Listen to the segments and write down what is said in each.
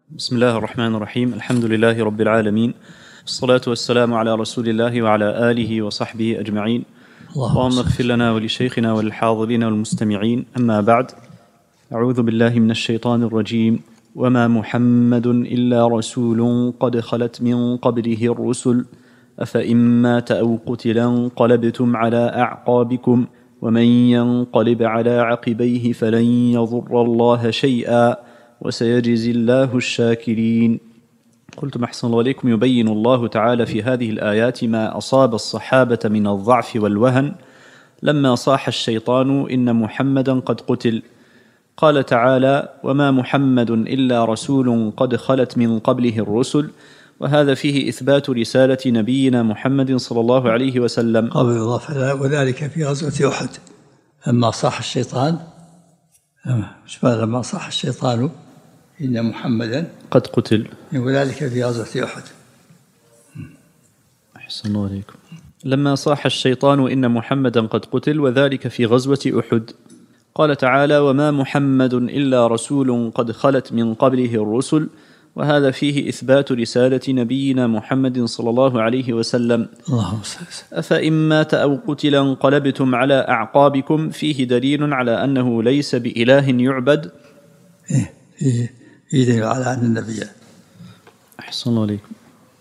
بسم الله الرحمن الرحيم. الحمد لله رب العالمين، والصلاة والسلام على رسول الله وعلى آله وصحبه أجمعين. اللهم اغفر لنا ولشيخنا وللحاضرين والمستمعين. أما بعد، أعوذ بالله من الشيطان الرجيم. وما محمد إلا رسول قد خلت من قبله الرسل أفإن مات أو قتل انقلبتم على أعقابكم ومن ينقلب على عقبيه فلن يضر الله شيئا وسيجزي الله الشاكرين. قلتم أحسن الله إليكم. يبين الله تعالى في هذه الآيات ما أصاب الصحابة من الضعف والوهن لما صاح الشيطان إن محمدا قد قتل. قال تعالى: وما محمد إلا رسول قد خلت من قبله الرسل، وهذا فيه إثبات رسالة نبينا محمد صلى الله عليه وسلم. قبل إضافة وذلك في غزوة أحد لما صاح الشيطان، لما صاح الشيطان إن محمدا قد قتل، وذلك في غزوة أحد. أحسن الله عليكم. لما صاح الشيطان إن محمدا قد قتل، وذلك في غزوة أحد. قال تعالى: وما محمد إلا رسول قد خلت من قبله الرسل، وهذا فيه إثبات رسالة نبينا محمد صلى الله عليه وسلم. أفإن مات أو قتل انقلبتم على أعقابكم، فيه دليل على أنه ليس بإله يعبد. فيه دليل على أن النبي، أحسن الله عليكم،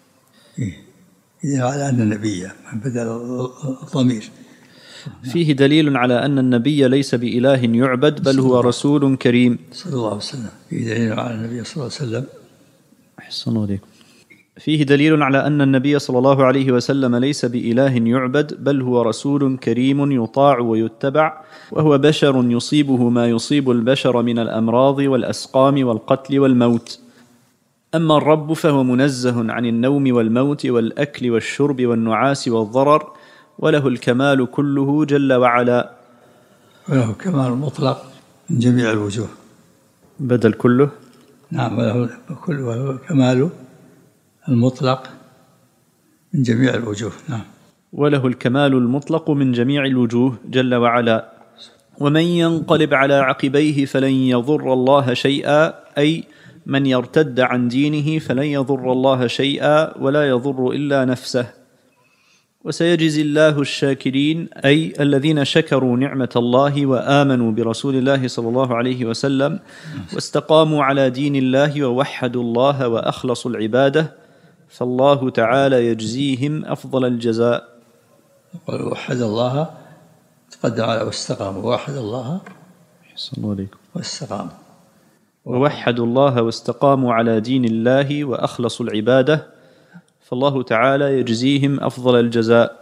دليل على أن النبي بدل الضمير. فيه دليل على أن النبي ليس بإله يعبد بل هو رسول كريم صلى الله عليه وسلم. فيه دليل على النبي صلى الله عليه وسلم. أحسن الله عليكم. فيه دليل على أن النبي صلى الله عليه وسلم ليس بإله يعبد بل هو رسول كريم يطاع ويتبع، وهو بشر يصيبه ما يصيب البشر من الأمراض والأسقام والقتل والموت. أما الرب فهو منزه عن النوم والموت والأكل والشرب والنعاس والضرر، وله الكمال كله جل وعلا. وله كمال مطلق من جميع الوجوه. بدل كله. نعم، وله كمال المطلق من جميع الوجوه. نعم، وله الكمال المطلق من جميع الوجوه جل وعلا. ومن ينقلب على عقبيه فلن يضر الله شيئا، أي من يرتد عن دينه فلن يضر الله شيئا ولا يضر إلا نفسه. وسيجزي الله الشاكرين، أي الذين شكروا نعمة الله وآمنوا برسول الله صلى الله عليه وسلم واستقاموا على دين الله ووحدوا الله وأخلصوا العبادة، فالله تعالى يجزيهم أفضل الجزاء. وحد الله تقدم على واستقاموا، وحد الله واستقاموا، ووحدوا الله واستقاموا على دين الله وأخلصوا العبادة، فالله تعالى يجزيهم أفضل الجزاء.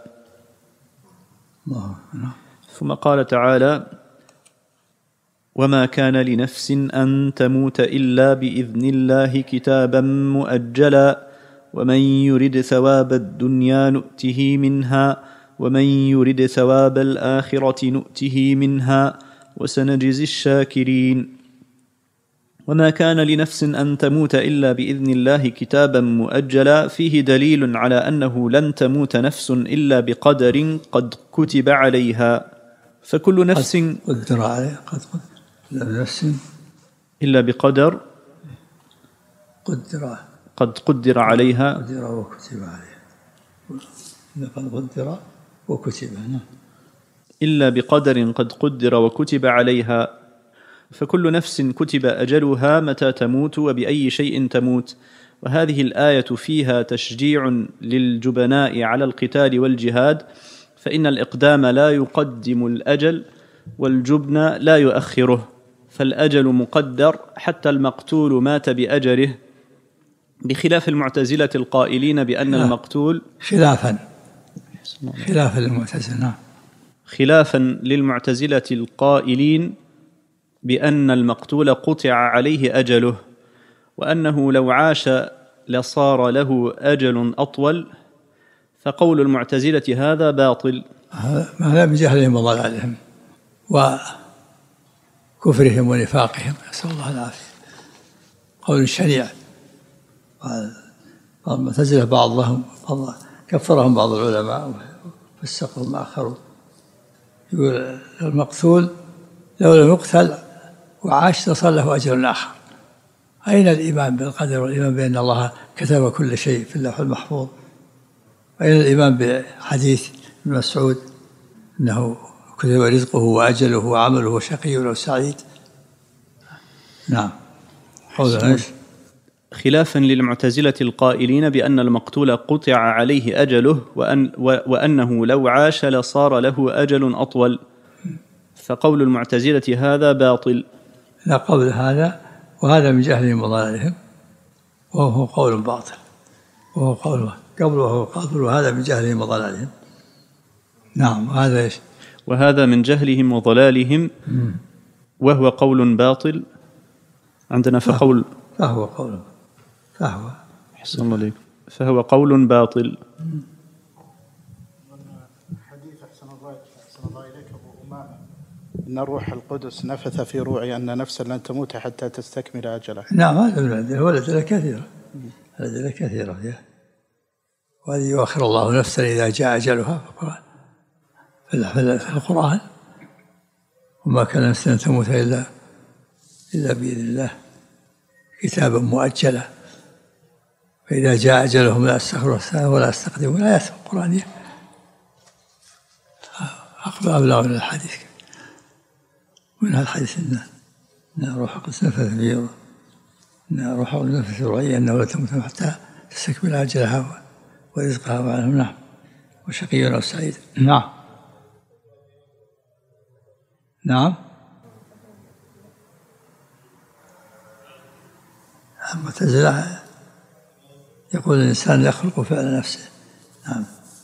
ثم قال تعالى: وما كان لنفس أن تموت إلا بإذن الله كتابا مؤجلا ومن يرد ثواب الدنيا نؤته منها ومن يرد ثواب الآخرة نؤته منها وسنجزي الشاكرين. وما كان لنفس أن تموت إلا بإذن الله كتابا مؤجلا، فيه دليل على أنه لن تموت نفس إلا بقدر قد كتب عليها. فكل نفس قدر عليها، نفس إلا بقدر قد قدر عليها، قدر وكتب عليها، قد قدر وكتب، إلا بقدر قد قدر وكتب عليها. فكل نفس كتب أجلها متى تموت وبأي شيء تموت. وهذه الآية فيها تشجيع للجبناء على القتال والجهاد، فإن الإقدام لا يقدم الأجل والجبن لا يؤخره، فالأجل مقدر حتى المقتول مات بأجله، بخلاف المعتزلة القائلين بأن المقتول خلافا للمعتزلة، خلافا للمعتزلة القائلين بأن المقتول قطع عليه أجله، وأنه لو عاش لصار له أجل أطول، فقول المعتزلة هذا باطل. هذا بجهلهم وضلالهم وكفرهم ونفاقهم، نسأل الله العافية. قول شنيع. المعتزلة بعضهم كفرهم بعض العلماء وفسقهم آخرون. يقول المقتول لو لم يقتل وعاش لصار له أجر آخر، أين الإيمان بالقدر والإيمان بأن الله كتب كل شيء في اللوح المحفوظ؟ أين الإيمان بحديث ابن مسعود أنه كتب رزقه وأجله وعمله وشقي أو سعيد؟ نعم. خلافا للمعتزلة القائلين بأن المقتول قطع عليه أجله وأنه لو عاش لصار له أجل أطول، فقول المعتزلة هذا باطل. لا قول هذا، وهذا من جهلهم وضلالهم، وهو قول باطل، وهو قول قبل وهو قبل، وهذا من جهلهم وضلالهم. نعم. وهذا إيش؟ وهذا من جهلهم وضلالهم وهو قول باطل عندنا. فهو أحسن الله عليك، فهو قول باطل. حديث أحسن الله إليك أبو أمامة إن الروح القدس نفث في روعي أن نفسا لن تموت حتى تستكمل أجلها. نعم، هذا هو الأدلة كثيرة، الأدلة كثيرة فيها. وهذه يؤخر الله نفسا إذا جاء أجلها في القرآن، وما كان نفسا لن تموت إلا بإذن الله كتابا مؤجلا، فإذا جاء أجلهم لا يستأخرون الساعة ولا يستقدمون. آيات قرآنية أبلغ من الحديث، منها الحديث إن الروح القدس نفث في روعي أنه لا تموت حتى تستكمل أجلها ورزقها وعلمها. نعم. وشقي أو سعيد. نعم. المعتزلة يقول الإنسان يخلق فعل نفسه. نعم،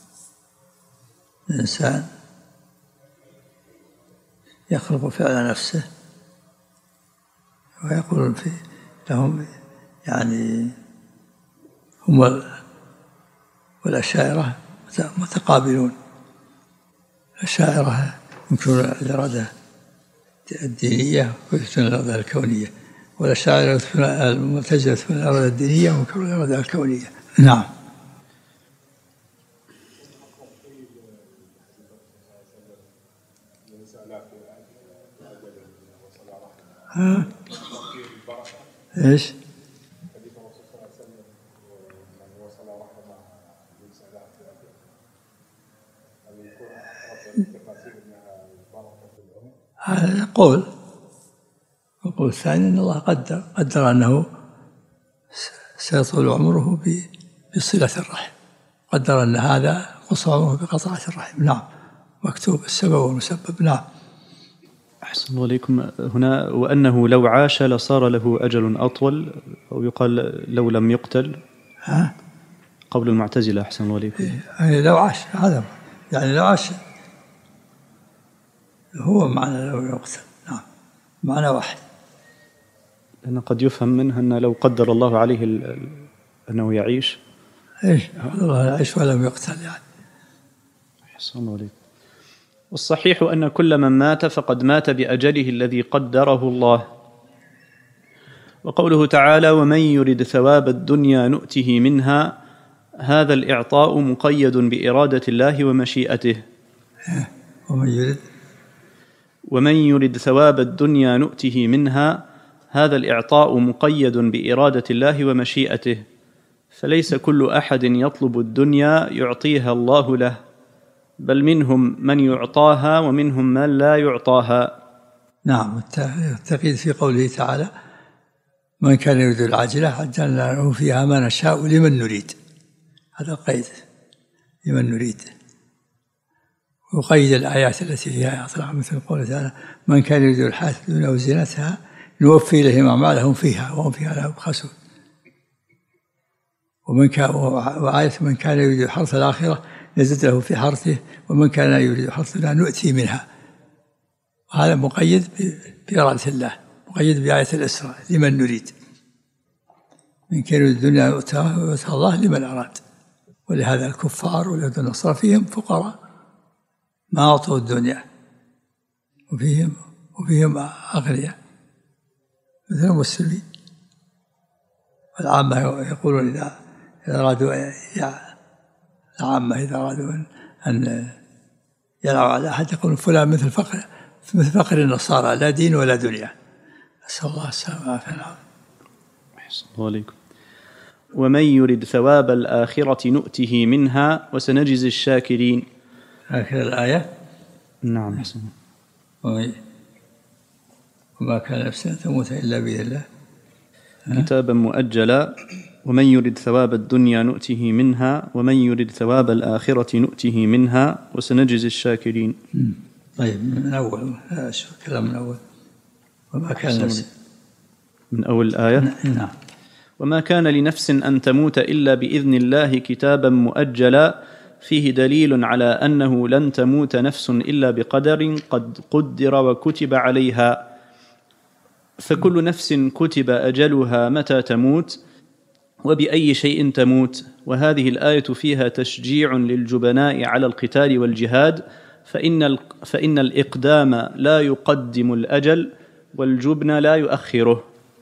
الإنسان يخلق فعل نفسه، ويقول لهم يعني هم والأشاعرة متقابلون. الأشاعرة ينكرون الإرادة الدينية ويثبتون الإرادة الكونية، والأشاعرة المعتزلة يثبتون الإرادة الدينية وينكرون الإرادة الكونية. نعم. ايش؟ هذا قول. القول الثاني أن الله قدر أنه سيطول عمره بصلة الرحم، قدر أن هذا قصر عمره بقطعة الرحم. نعم، مكتوب السبب والمسبب. نعم. أحسن الله عليكم. هنا وأنه لو عاش لصار له أجل أطول، أو يقال لو لم يقتل. قول المعتزلة. أحسن الله عليكم. لو عاش، هذا يعني لو عاش هو معنى لو يقتل. نعم، معنى واحد. لأن قد يفهم منها أن لو قدر الله عليه أنه يعيش. الله يعيش ولم يقتل يعني. أحسن الله عليكم. والصحيح أن كل من مات فقد مات بأجله الذي قدره الله. وقوله تعالى ومن يرد ثواب الدنيا نؤته منها، هذا الإعطاء مقيد بإرادة الله ومشيئته. ومن يرد ثواب الدنيا نؤته منها، هذا الإعطاء مقيد بإرادة الله ومشيئته، فليس كل أحد يطلب الدنيا يعطيها الله له، بل منهم من يعطاها ومنهم من لا يعطاها. نعم، التقييد في قوله تعالى من كان يريد العاجلة عجلنا له فيها ما نشاء لمن نريد. هذا القيد، لمن نريد. وقيد الآيات التي فيها إطلاق، مثل قوله تعالى من كان يريد الحياة الدنيا وزينتها نوفي إليهم أعمالهم فيها وهم فيها لا يبخسون. وآية من كان يريد حرث الآخرة نزد له في حرثه ومن كان يريد حرث الدنيا نؤتي منها. هذا مقيد بإرادة الله، مقيد بآية الإسراء لمن نريد. من كان يريد الدنيا يؤتها الله لمن أراد. ولهذا الكفار واليهود والنصارى فيهم فقراء ما أعطوا الدنيا، وفيهم أغنياء مثل المسلمين. والعامة يقولون إذا أرادوا العامة إذا أرادوا أن يلعوا على أحد يقولون فلان مثل فقر النصارى لا دين ولا دنيا. أسأل الله السلامة والعافية. أحسن الله عليكم. ومن يرد ثواب الآخرة نؤته منها وسنجزي الشاكرين. آخر الآية. نعم. أحسن. وما كان نفس أن تموت إلا بإذن الله كتابا مؤجلا. ومن يرد ثواب الدنيا نؤته منها ومن يرد ثواب الآخرة نؤته منها وسنجزي الشاكرين. طيب من أول كلام من أول. وما كان نفس من أول الآية. نعم. وما كان لنفس أن تموت إلا بإذن الله كتابا مؤجلا فيه دليل على أنه لن تموت نفس إلا بقدر قد قدر وكتب عليها، فكل نفس كتب أجلها متى تموت وبأي شيء تموت. وهذه الآية فيها تشجيع للجبناء على القتال والجهاد، فإن الإقدام لا يقدم الأجل والجبن لا يؤخره.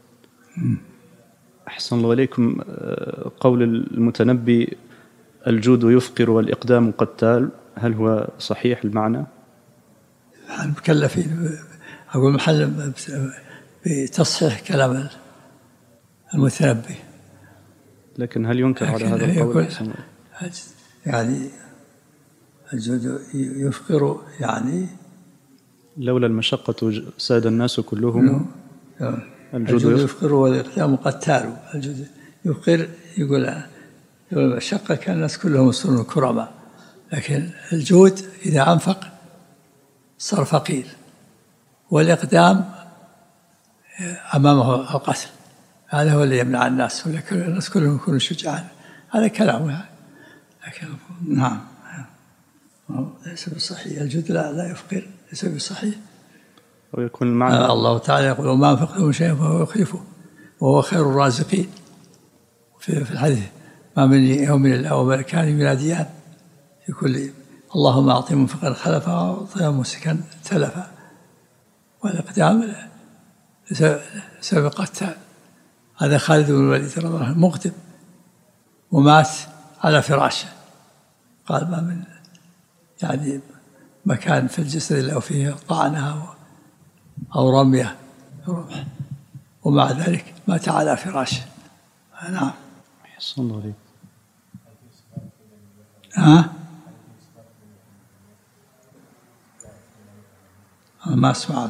أحسن الله إليكم. قول المتنبي الجود يفقر والإقدام قتال، هل هو صحيح المعنى؟ مكلفين أقول محل بتصحيح كلام المتنبي، لكن هل ينكر على هذا القول؟ يعني الجود يفقر يعني لولا المشقة ساد الناس كلهم. الجود يفقر والإقدام قتال. الجود يفقر يقول المشقة كان الناس كلهم يصيرون كرماء، لكن الجود إذا أنفق صار فقير، والإقدام أمامه القتل، هذا هو اللي يمنع الناس، الناس كلهم يكونوا شجعان. هذا كلامه، لكن نعم ليس بالصحيح. الجود لا يفقر، ليس بالصحيح. ويكون المعنى الله تعالى يقول وما أنفقتم من شيء فهو يخلفه وهو خير الرازقين. في الحديث ما من يوم إلا وملكان يناديان في كل اللهم أعطي منفقا خلفا وأعطي ممسكا تلفا. والإقدام سبب قتال. هذا خالد بن الوليد رضي الله عنه مقدم ومات على فراشه، قال ما من يعني مكان في الجسد إلا وفيه طعنة أو رمية رمح، ومع ذلك مات على فراشه. نعم. أحسن الله عليك. ما أسمع.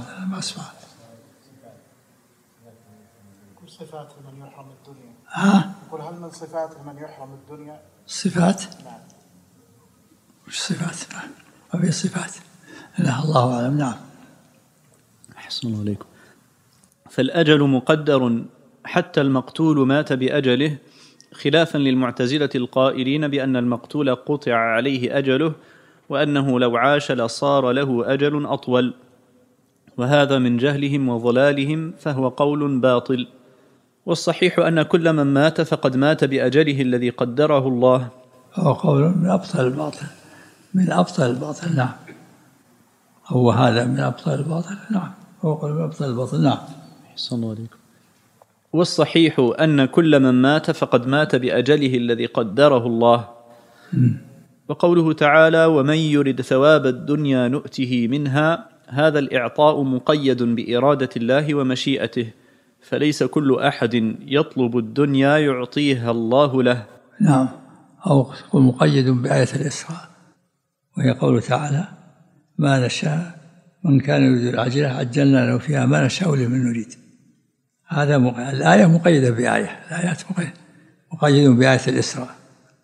صفات من يحرم الدنيا. يقول هل من صفات من يحرم الدنيا؟ صفات؟ نعم. وش صفات؟ ما في صفات. لا الله أعلم. نعم. أحسن الله عليكم. فالأجل مقدر حتى المقتول مات بأجله، خلافا للمعتزلة القائلين بأن المقتول قطع عليه أجله وأنه لو عاش لصار له أجل أطول، وهذا من جهلهم وضلالهم، فهو قول باطل. والصحيح أن كل من مات فقد مات بأجله الذي قدره الله. هو قول من أبطل الباطل، من أبطل الباطل. نعم. هو هذا من أبطل الباطل. نعم. هو قول من أبطل الباطل. نعم. أحسن الله عليكم. والصحيح أن كل من مات فقد مات بأجله الذي قدره الله. وقوله تعالى ومن يرد ثواب الدنيا نؤته منها، هذا الإعطاء مقيد بإرادة الله ومشيئته، فليس كل أحد يطلب الدنيا يعطيها الله له. نعم. أو مقيد بآية الإسراء، وهي قوله تعالى ما نشاء من كان يريد العاجلة عجلنا له فيها ما نشاء لمن نريد. هذا الآية مقيدة بآية، الآيات مقيد بآية الإسراء.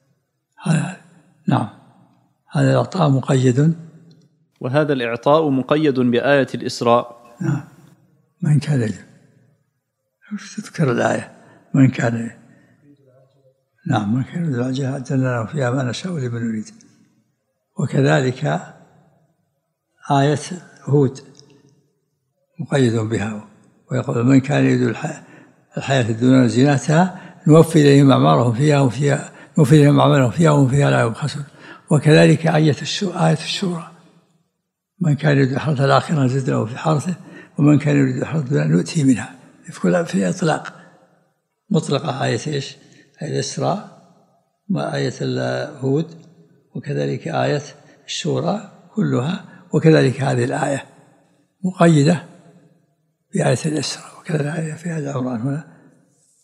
نعم. هذا الإعطاء مقيد، وهذا الإعطاء مقيد بآية الإسراء. نعم. من كان يريد، وش تذكر الآية؟ من كان، نعم، من كان يريد العاجلة عجلنا له فيها ما نشاء لمن نريد. وكذلك آية هود مقيد بها، ويقول من كان يريد الحياة الدنيا وزينتها نوفي إليهم أعمالهم فيها نوفي إليهم أعمالهم فيها وهم فيها لا يبخسون. وكذلك آية الشورى من كان يريد الحرث الآخرة نزد له في حرثه ومن كان يريد الحرث الدنيا نؤتيه منها. في إطلاق مطلقة آية إيش؟ آية الإسراء ما آية الهود، وكذلك آية الشورى كلها، وكذلك هذه الآية مقيدة بآية الإسراء، وكذلك الآية في آل عمران هنا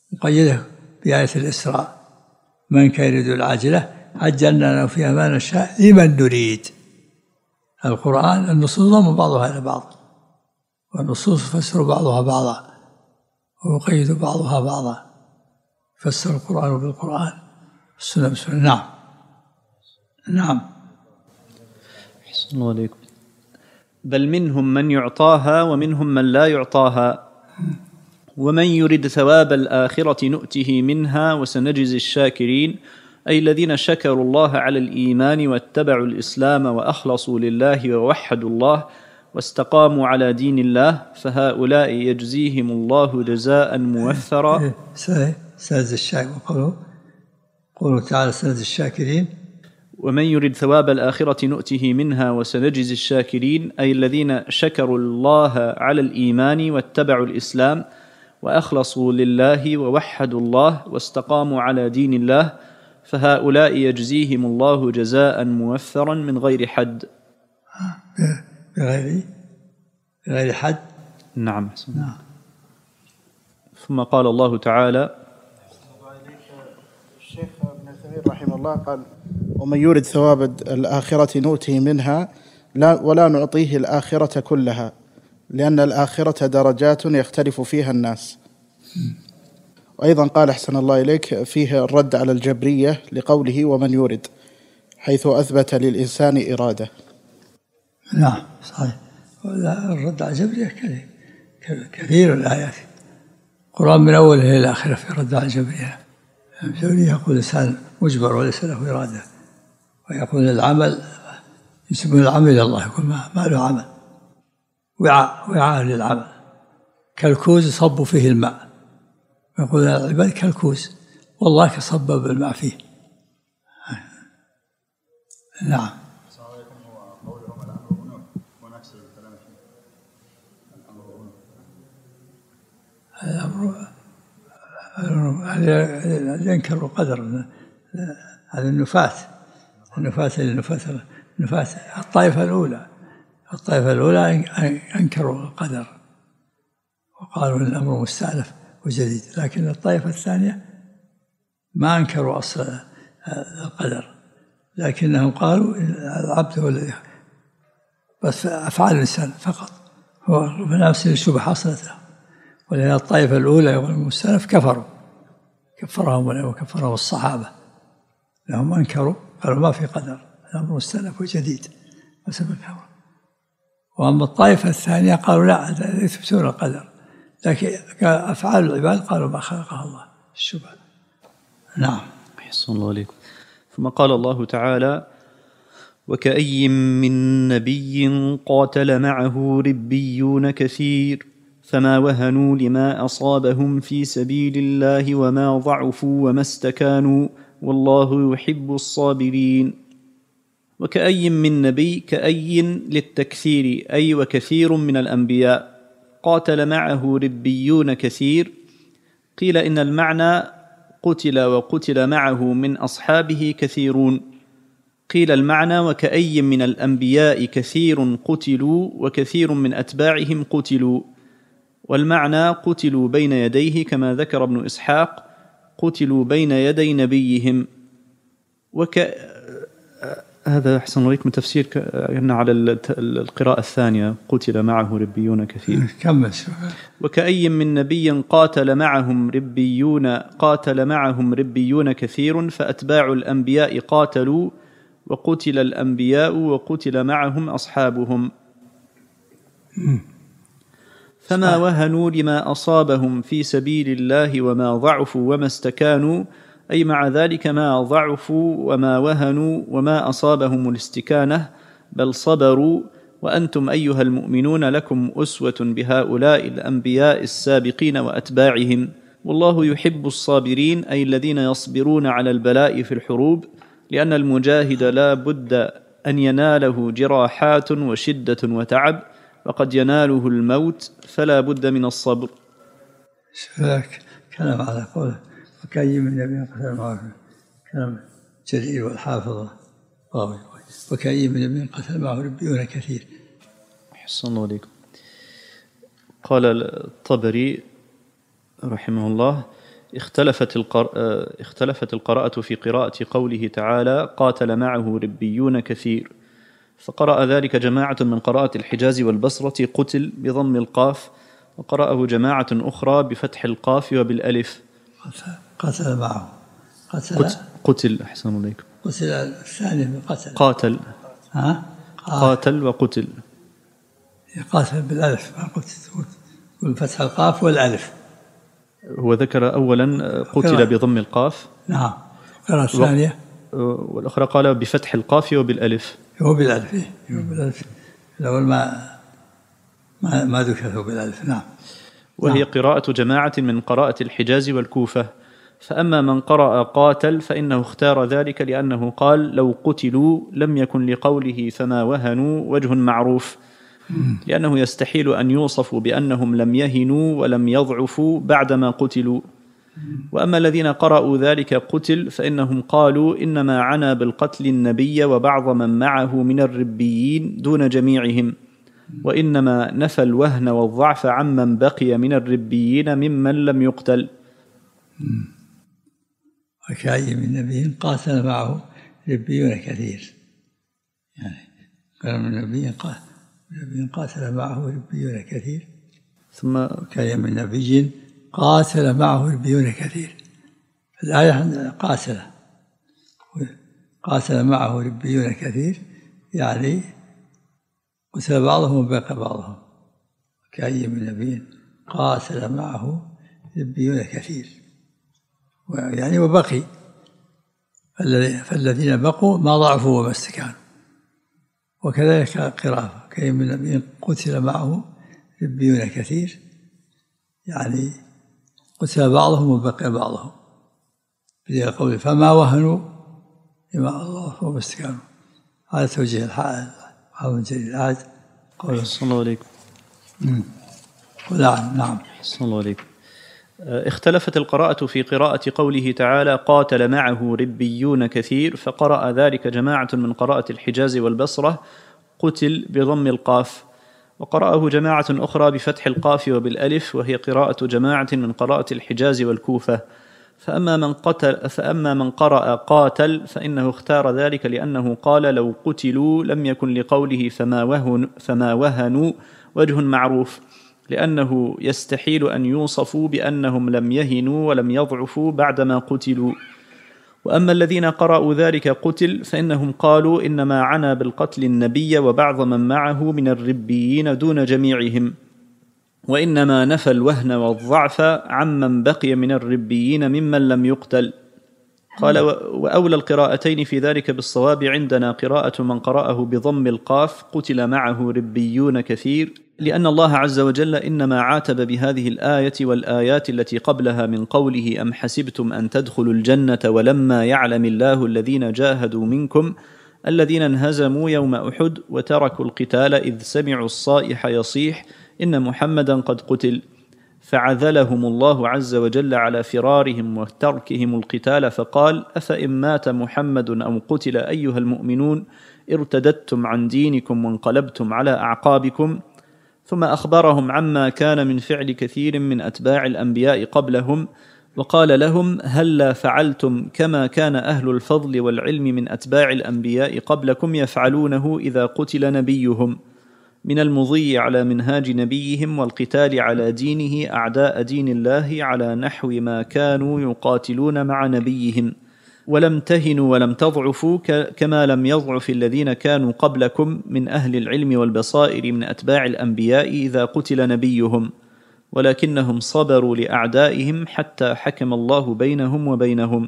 مقيدة بآية الإسراء: من كان يريد العاجلة عجلنا له فيها ما نشاء لمن نريد. القرآن النصوص ضم بعضها إلى بعض، والنصوص تفسر بعضها بعضا ويقيد بعضها بعضا، فسر القرآن بالقرآن والسنة بالسنة. نعم نعم. أحسن الله عليكم. بل منهم من يعطاها ومنهم من لا يعطاها، ومن يرد ثواب الآخرة نؤته منها وسنجزي الشاكرين، أي الذين شكروا الله على الإيمان واتبعوا الإسلام وأخلصوا لله ووحدوا الله واستقاموا على دين الله، فهؤلاء يجزيهم الله جزاء موفرا. سنجزي الشاكرين، قوله تعالى سنجزي الشاكرين. ومن يرد ثواب الآخرة نؤته منها وسنجزي الشاكرين، أي الذين شكروا الله على الإيمان واتبعوا الإسلام وأخلصوا لله ووحدوا الله واستقاموا على دين الله، فهؤلاء يجزيهم الله جزاء موفرا من غير حد. بغير حد. نعم. ثم قال الله تعالى: الشيخ ابن عثيمين رحمه الله قال: ومن يرد ثواب الآخرة نؤته منها ولا نعطيه الآخرة كلها، لأن الآخرة درجات يختلف فيها الناس. وأيضا قال أحسن الله إليك فيه الرد على الجبرية لقوله ومن يرد، حيث أثبت للإنسان إرادة. نعم صحيح. الرد على الجبرية كثير الآيات، القرآن من أوله إلى آخره في الرد على الجبرية. الجبرية يقول الإنسان مجبر وليس له إرادة، ويقول العمل يسمون العمل إلى الله، يقول ما له عمل، وعاء للعمل، كالكوز يصب فيه الماء، يقول العباد كالكوز والله كصبب الماء فيه. نعم. الأمر ينكر القدر، هذا النفاة الطائفة الأولى أنكروا القدر وقالوا إن الأمر مستأنف وجديد، لكن الطائفة الثانية ما أنكروا أصل القدر، لكنهم قالوا العبد هو الذي بس أفعال الإنسان فقط هو بنفس الشبهة حصلت له. ولأن الطائفة الأولى والمستأنف كفرهم الصحابة، لهم أنكروا قالوا ما في قدر، الأمر مستأنف وجديد بسبب الكفر. وأما الطائفة الثانية قالوا لا يثبتون القدر، لكن أفعال العباد قالوا ما خلقها الله، الشبهة. نعم. أحسن الله عليكم. ثم قال الله تعالى: وكأي من نبي قاتل معه ربيون كثير فما وهنوا لما أصابهم في سبيل الله وما ضعفوا وما استكانوا والله يحب الصابرين. وكأي من نبي، كأي للتكثير، أي وكثير من الأنبياء، قاتل معه ربيون كثير. قيل إن المعنى قتل وقتل معه من أصحابه كثيرون. قيل المعنى وكأي من الأنبياء كثير قتلوا وكثير من أتباعهم قتلوا، والمعنى قتلوا بين يديه كما ذكر ابن إسحاق قتلوا بين يدي نبيهم. هذا أحسن الله عليكم تفسير على القراءة الثانية قتل معه ربيون كثير. وكأي من نبي قاتل معهم ربيون كثير فأتباع الأنبياء قاتلوا وقتل الأنبياء وقتل معهم أصحابهم. فما وهنوا لما أصابهم في سبيل الله وما ضعفوا وما استكانوا، أي مع ذلك ما ضعفوا وما وهنوا وما أصابهم الاستكانة، بل صبروا. وأنتم أيها المؤمنون لكم أسوة بهؤلاء الأنبياء السابقين وأتباعهم، والله يحب الصابرين، أي الذين يصبرون على البلاء في الحروب، لأن المجاهد لا بد أن يناله جراحات وشدة وتعب، وقد يناله الموت، فلا بد من الصبر. كلام على قوله وكأي من نبي قتل معه، كلام جليل والحافظ طاوي. وكأي من نبي قتل معه ربيون كثير. أحسن الله عليكم. قال الطبري رحمه الله: اختلفت القراءة في قراءة قوله تعالى قاتل معه ربيون كثير، فقرأ ذلك جماعة من قراءة الحجاز والبصرة قتل بضم القاف، وقرأه جماعة أخرى بفتح القاف وبالألف. قتل معه قتل أحسن عليكم. قتل الثاني قاتل قاتل وقتل. قاتل بالألف والفتح القاف والألف. هو ذكر أولا قتل بضم القاف. نعم. القراءة الثانية والأخرى قال بفتح القاف وبالألف. هو بالألف. الأول ما ذكره بالألف. نعم. وهي قراءة جماعة من قراءة الحجاز والكوفة. فأما من قرأ قاتل فإنه اختار ذلك لأنه قال لو قتلوا لم يكن لقوله فما وهنوا وجه معروف، لأنه يستحيل أن يوصفوا بأنهم لم يهنوا ولم يضعفوا بعدما قتلوا. وأما الذين قرأوا ذلك قتل فإنهم قالوا إنما عنى بالقتل النبي وبعض من معه من الربيين دون جميعهم، وإنما نفى الوهن والضعف عمن بقي من الربيين ممن لم يقتل. وكأي من نبي قاتل معه ربيون كثير، يعني قال من نبي قاتل معه ربيون كثير. ثم كأي من نبي قاتل معه ربيون كثير. الآية قاتل معه ربيون كثير، يعني قتل بعضهم وبقى بعضهم. كأي من نبي قاتل معه ربيون كثير، يعني وبقي، فالذين بقوا ما ضعفوا وما استكانوا. وكذلك قراءة كأي من نبي قتل معه ربيون كثير، يعني قتل بعضهم وبقي بعضهم. في قوله فما وهنوا لما الله وما استكانوا. هذا توجيه الحال جليل. هذا قول صلى الله عليكم. نعم. صلى الله عليكم. اختلفت القراءة في قراءة قوله تعالى قاتل معه ربيون كثير، فقرأ ذلك جماعة من قراءة الحجاز والبصرة قتل بضم القاف، وقرأه جماعة أخرى بفتح القاف وبالألف، وهي قراءة جماعة من قراءة الحجاز والكوفة. فأما من قرأ قاتل فإنه اختار ذلك لأنه قال لو قتلوا لم يكن لقوله فما وهنوا وجه معروف، لأنه يستحيل أن يوصفوا بأنهم لم يهنوا ولم يضعفوا بعدما قتلوا. وأما الذين قرأوا ذلك قتل فإنهم قالوا إنما عنى بالقتل النبي وبعض من معه من الربيين دون جميعهم، وإنما نفى الوهن والضعف عمن بقي من الربيين ممن لم يقتل. قال وأولى القراءتين في ذلك بالصواب عندنا قراءة من قرأه بضم القاف قتل معه ربيون كثير، لأن الله عز وجل إنما عاتب بهذه الآية والآيات التي قبلها من قوله أم حسبتم أن تدخلوا الجنة ولما يعلم الله الذين جاهدوا منكم الذين انهزموا يوم أحد وتركوا القتال إذ سمعوا الصائح يصيح إن محمدا قد قتل، فعذلهم الله عز وجل على فرارهم وتركهم القتال، فقال أفإن مات محمد أو قتل أيها المؤمنون ارتددتم عن دينكم وانقلبتم على أعقابكم. ثم أخبرهم عما كان من فعل كثير من أتباع الأنبياء قبلهم، وقال لهم هلا فعلتم كما كان أهل الفضل والعلم من أتباع الأنبياء قبلكم يفعلونه إذا قتل نبيهم، من المضي على منهاج نبيهم والقتال على دينه أعداء دين الله على نحو ما كانوا يقاتلون مع نبيهم، ولم تهنوا ولم تضعفوا كما لم يضعف الذين كانوا قبلكم من أهل العلم والبصائر من أتباع الأنبياء إذا قتل نبيهم، ولكنهم صبروا لأعدائهم حتى حكم الله بينهم وبينهم.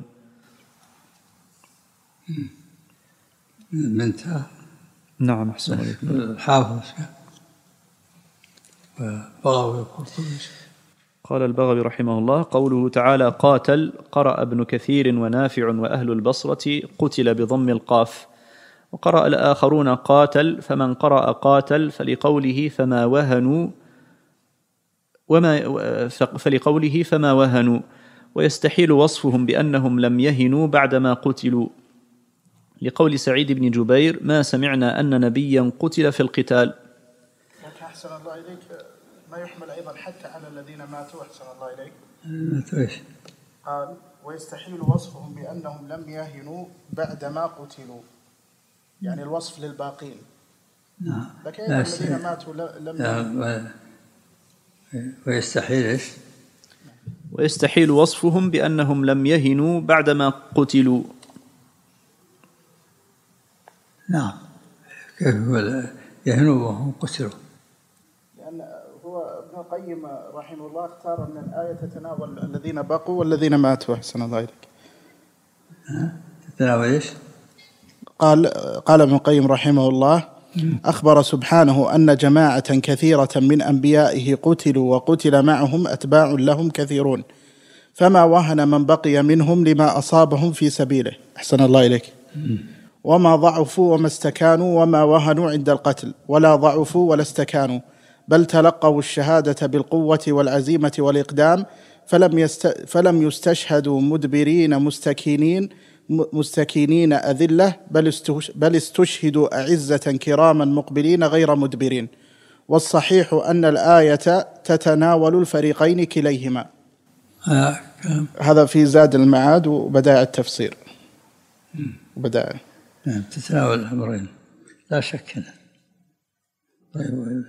منتهى. نعم أحسن عليكم. الحافظ بغوي القرطبي. قال البغوي رحمه الله قوله تعالى قاتل قرأ ابن كثير ونافع وأهل البصرة قتل بضم القاف، وقرأ الآخرون قاتل، فمن قرأ قاتل فلقوله فما وهنوا ويستحيل وصفهم بأنهم لم يهنوا بعدما قتلوا، لقول سعيد بن جبير ما سمعنا أن نبيا قتل في القتال. أحسن الله إليك، ما يحمل أيضا حتى على الذين ماتوا. أحسن الله إليك. ماتوا إيش؟ قال ويستحيل وصفهم بأنهم لم يهنوا بعدما قتلوا، يعني الوصف للباقين. نعم. لكن الذين ماتوا لم ويستحيل إيش؟ ويستحيل وصفهم بأنهم لم يهنوا بعدما قتلوا. نعم، كيف يهنوا وهم قتلوا؟ لأن هو ابن القيم رحمه الله اختار أن الآية تتناول الذين بقوا والذين ماتوا. أحسن الله إليك. تتناول إيش؟ قال ابن القيم رحمه الله: أخبر سبحانه أن جماعة كثيرة من أنبيائه قتلوا وقتل معهم أتباع لهم كثيرون، فما وهن من بقي منهم لما أصابهم في سبيله. أحسن الله إليك. وما ضعفوا وما استكانوا وما وهنوا عند القتل، ولا ضعفوا ولا استكانوا، بل تلقوا الشهادة بالقوة والعزيمة والإقدام، فلم يستشهدوا مدبرين مستكينين أذلة، بل استشهدوا أعزة كراما مقبلين غير مدبرين. والصحيح أن الآية تتناول الفريقين كليهما. هذا في زاد المعاد وبدائع التفسير. بدائع تتناول الأمرين لا شك. طيب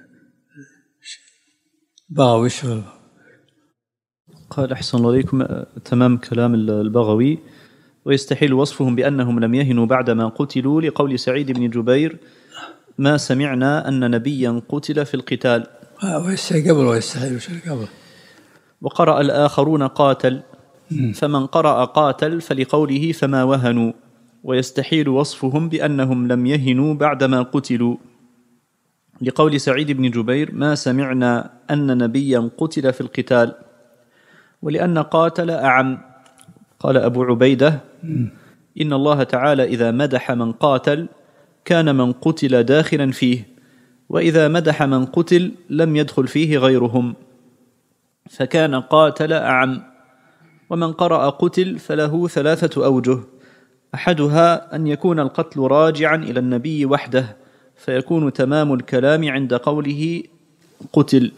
بغوي شو قال؟ أحسن الله عليكم. تمام كلام البغوي. ويستحيل وصفهم بأنهم لم يهنوا بعدما قتلوا لقول سعيد بن جبير: ما سمعنا أن نبيا قتل في القتال. ويستحيل قبل. وقرأ الآخرون قاتل، فمن قرأ قاتل فلقوله فما وهنوا. ويستحيل وصفهم بأنهم لم يهنوا بعدما قتلوا لقول سعيد بن جبير: ما سمعنا أن نبيا قتل في القتال. ولأن قاتل أعم. قال أبو عبيدة: إن الله تعالى إذا مدح من قاتل كان من قتل داخلا فيه، وإذا مدح من قتل لم يدخل فيه غيرهم، فكان قاتل أعم. ومن قرأ قتل فله 3 أوجه: أحدها أن يكون القتل راجعا إلى النبي وحده، فيكون تمام الكلام عند قوله قتل،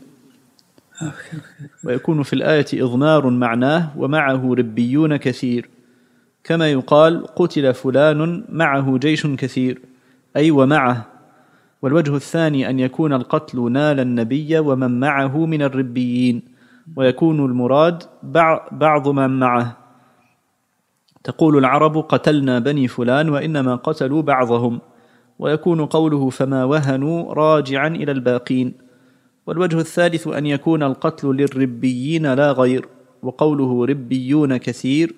ويكون في الآية إضمار معناه ومعه ربيون كثير، كما يقال قتل فلان معه جيش كثير، أي ومعه. والوجه الثاني أن يكون القتل نال النبي ومن معه من الربيين، ويكون المراد بعض من معه. تقول العرب قتلنا بني فلان، وإنما قتلوا بعضهم. ويكون قوله فما وهنوا راجعا إلى الباقين. والوجه الثالث أن يكون القتل للربيين لا غير، وقوله ربيون كثير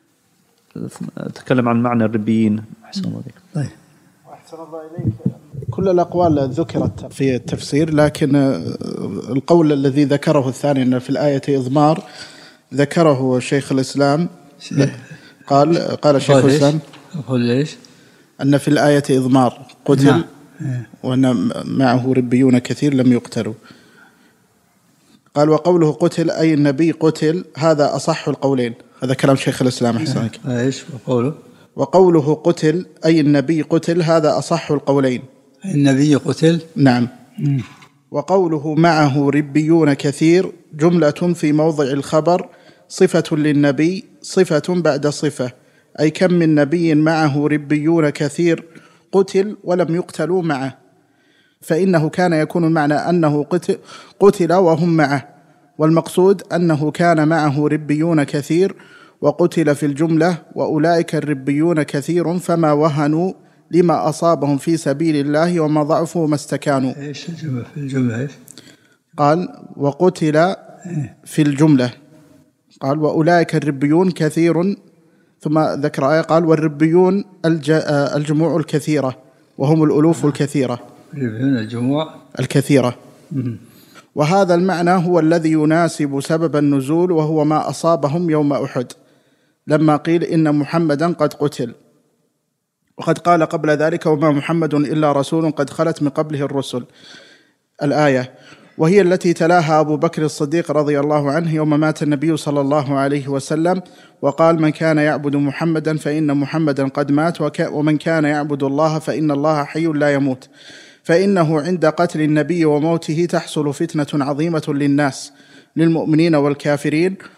أتكلم عن معنى الربيين. أحسن الله إليك. طيب. أحسن الله إليك. كل الأقوال ذكرت في التفسير، لكن القول الذي ذكره الثاني أن في الآية إضمار ذكره شيخ الإسلام. قال شيخ الإسلام أن في الآية إضمار قتل، وأن معه ربيون كثير لم يقتلوا. قال وقوله قتل أي النبي قتل، هذا أصح القولين. هذا كلام شيخ الإسلام. أحسنك. إيش وقوله قتل أي النبي قتل، هذا أصح القولين. النبي قتل. نعم. وقوله معه ربيون كثير جملة في موضع الخبر، صفة للنبي صفة بعد صفة، أي كم من نبي معه ربيون كثير قتل ولم يقتلوا معه، فإنه كان يكون المعنى أنه قتل وهم معه، والمقصود أنه كان معه ربيون كثير وقتل في الجملة، وأولئك الربيون كثير فما وهنوا لما أصابهم في سبيل الله وما ضعفوا وما استكانوا. إيش في الجملة إيش؟ قال وقتل في الجملة، قال وأولئك الربيون كثير، ثم ذكر آية قال والربيون الجموع الكثيرة، وهم الألوف الكثيرة. الربيون الجموع الكثيرة. وهذا المعنى هو الذي يناسب سبب النزول، وهو ما أصابهم يوم أحد لما قيل إن محمدا قد قتل، وقد قال قبل ذلك وما محمد إلا رسول قد خلت من قبله الرسل، الآية، وهي التي تلاها أبو بكر الصديق رضي الله عنه يوم مات النبي صلى الله عليه وسلم وقال من كان يعبد محمدا فإن محمدا قد مات، ومن كان يعبد الله فإن الله حي لا يموت، فإنه عند قتل النبي وموته تحصل فتنة عظيمة للناس، للمؤمنين والكافرين،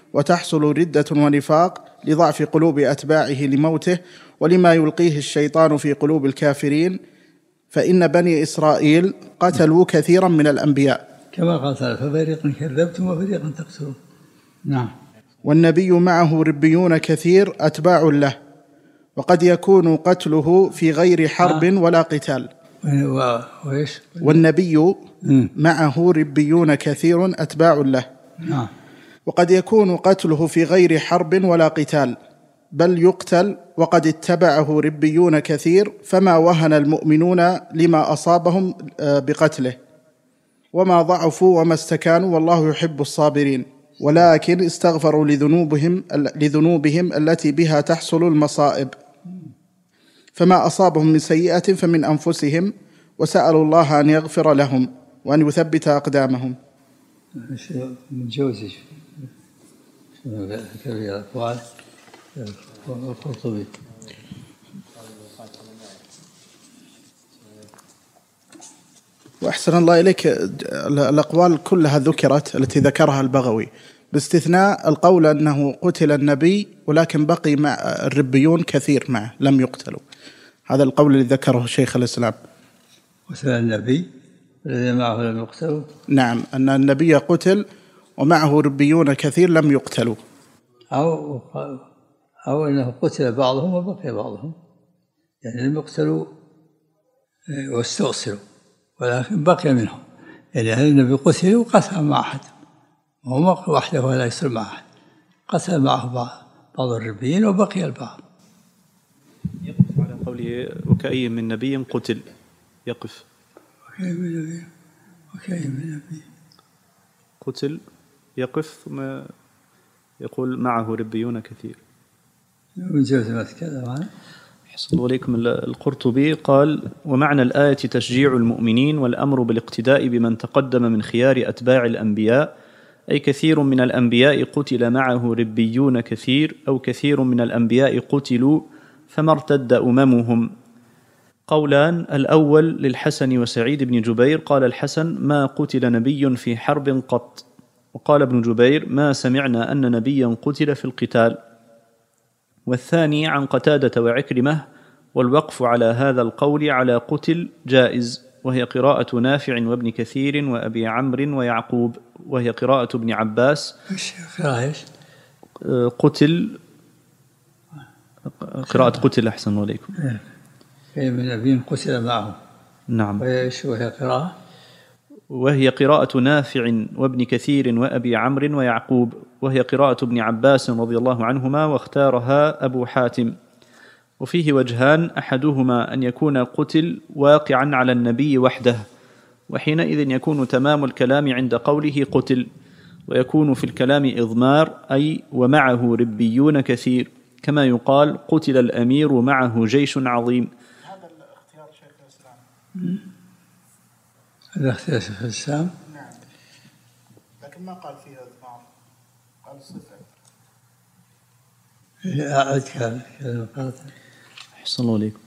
وتحصل ردة ونفاق لضعف قلوب أتباعه لموته ولما يلقيه الشيطان في قلوب الكافرين، فإن بني إسرائيل قتلوا كثيرا من الأنبياء كما قال تعالى ففريقا كذبتم وفريقا تقتلون. نعم. والنبي معه ربيون كثير أتباع له، وقد يكون قتله في غير حرب ولا قتال. وإيش؟ والنبي معه ربيون كثير أتباع له، وقد يكون قتله في غير حرب ولا قتال، بل يقتل وقد اتبعه ربيون كثير، فما وهن المؤمنون لما أصابهم بقتله، وما ضعفوا وما استكانوا، والله يحب الصابرين، ولكن استغفروا لذنوبهم التي بها تحصل المصائب، فما أصابهم من سيئة فمن أنفسهم، وسألوا الله أن يغفر لهم وأن يثبت أقدامهم. من جوزي الأقوال القرطبي. وأحسن الله إليك، الأقوال كلها ذكرت التي ذكرها البغوي، باستثناء القول أنه قتل النبي ولكن بقي مع الربيون كثير معه لم يقتلوا. هذا القول الذي ذكره شيخ الإسلام. قتل النبي الذين معه لم يقتلوا. نعم، أن النبي قتل ومعه ربيون كثير لم يقتلوا، أو أنه قتل بعضهم وبقي بعضهم، يعني لم يقتلوا واستؤصلوا ولكن بقي منهم، يعني هل النبي قتل وقتل مع أحد، وهو وحده ولا يصل مع أحد، قتل معه بعض الربيين وبقي البعض. يقف على قوله وكأي من نبي قتل، يقف وكأي من نبي قتل، يقف ثم يقول معه ربيون كثير. من جوز ما تكلم عنه. أحسن الله إليكم. القرطبي قال ومعنى الآية تشجيع المؤمنين والأمر بالاقتداء بمن تقدم من خيار أتباع الأنبياء، أي كثير من الأنبياء قتل معه ربيون كثير، أو كثير من الأنبياء قتلوا فما ارتد أممهم. قولان: الأول للحسن وسعيد بن جبير، قال الحسن ما قتل نبي في حرب قط، وقال ابن جبير ما سمعنا أن نبيا قتل في القتال. والثاني عن قتادة وعكرمة، والوقف على هذا القول على قتل جائز، وهي قراءة نافع وابن كثير وأبي عمرو ويعقوب، وهي قراءة ابن عباس. قتل، قراءة قتل. أحسن الله عليكم. كأي من نبي قتل معه. نعم. وهي قراءة نافع وابن كثير وأبي عمرو ويعقوب، وهي قراءة ابن عباس رضي الله عنهما، واختارها أبو حاتم. وفيه وجهان: أحدهما أن يكون قتل واقعا على النبي وحده، وحينئذ يكون تمام الكلام عند قوله قتل، ويكون في الكلام إضمار، أي ومعه ربيون كثير، كما يقال قتل الأمير معه جيش عظيم. هذا الاختيار شيخ الإسلام. هذا اختيار شيخ الإسلام. نعم، لكن ما قال فيها إضمار، قال صفة. أحسن الله عليكم.